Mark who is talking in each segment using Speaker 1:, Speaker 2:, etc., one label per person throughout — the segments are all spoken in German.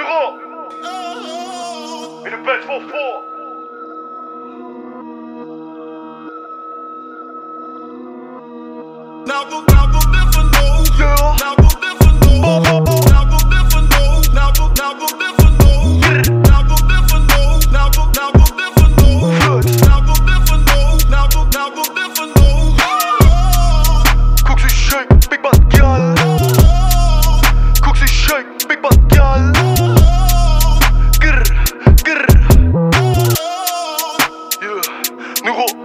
Speaker 1: In de bed voor voor.
Speaker 2: Now we'll never know.
Speaker 1: Yeah.
Speaker 2: Now we'll never know. Now we'll never know. Now we'll never know. Now we'll never know. Now we'll never know. Now we'll never know. Now we'll never know.
Speaker 1: Cooks shake, big bad girl. Cooks shake, big bad girl. Grr, grr. Yeah, nu go.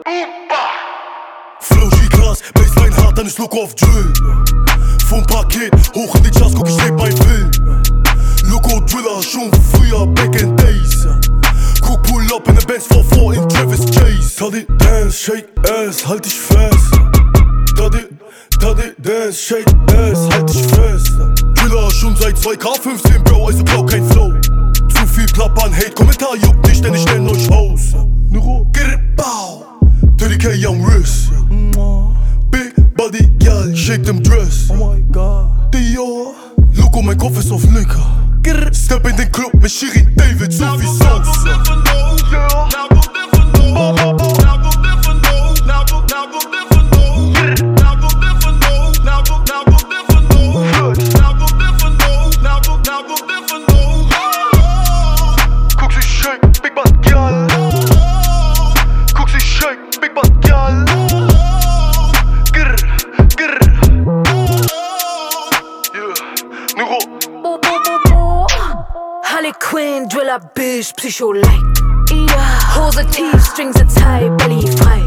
Speaker 3: Flow G-Class, Baseline hart, dann ist Look auf Drill. Vom Paket hoch in die Charts, guck ich leb mein Film. Loco Driller, schon früher, back in days. Guck, pull up in the Benz 4-4 in Travis Chase. Taddy, dance, shake ass, halt dich fest. Taddy, dance, shake ass, halt dich fest. Driller, schon seit 2K15, Bro, also blau kein Flow. Zu viel Klappern, Hate, Kommentar juckt dich, denn ich nenn euch aus. Nuro, Girbau, 30K young wrist. Big body, girl, shake them dress. Oh my god, Dior. Loco, mein Kopf ist auf Liquor. Step in den Club mit Shirin David, so viel Songs.
Speaker 2: Now we'll never know. Now we'll never know. Now we'll never know. Now we'll never know. Now we'll never know. Now we'll never know. Now we'll never know. Now we'll never know.
Speaker 1: Cooks shake, big bad girl. Cooks shake, big bad girl. Grr, grr. Yeah, nu go.
Speaker 4: Harley Quinn, Driller, Bitch, Psycho-like. Yeah. Hose tief, Strings tight, Belly frei.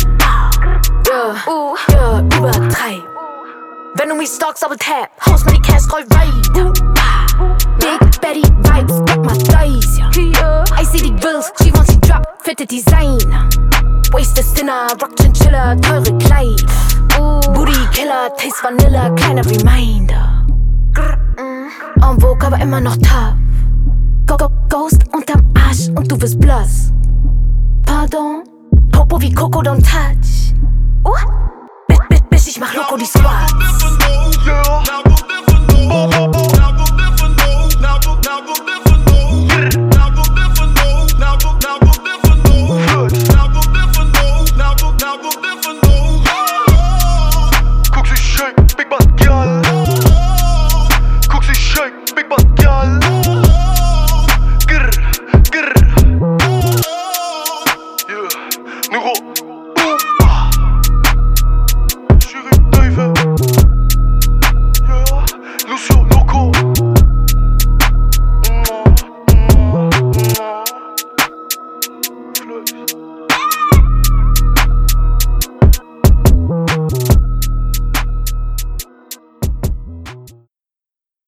Speaker 4: Yeah, übertreib. Wenn du mich stalkst, aber tap, Haus Money Cash, roll weiter. Big Betty Vibes, back my thighs. I see die Bills, she wants to drop, fette Design. Wasted Dinner, Rock Chinchilla, teure Kleid. Booty Killer, Taste Vanilla, kleiner Reminder. En Vogue, aber immer noch tough. Ghost unterm Arsch und du wirst blass. Pardon, Popo wie Coco, don't touch. Bitch, ich mach Loco die Squats.
Speaker 2: Now we'll never know.
Speaker 1: Yeah.
Speaker 2: Now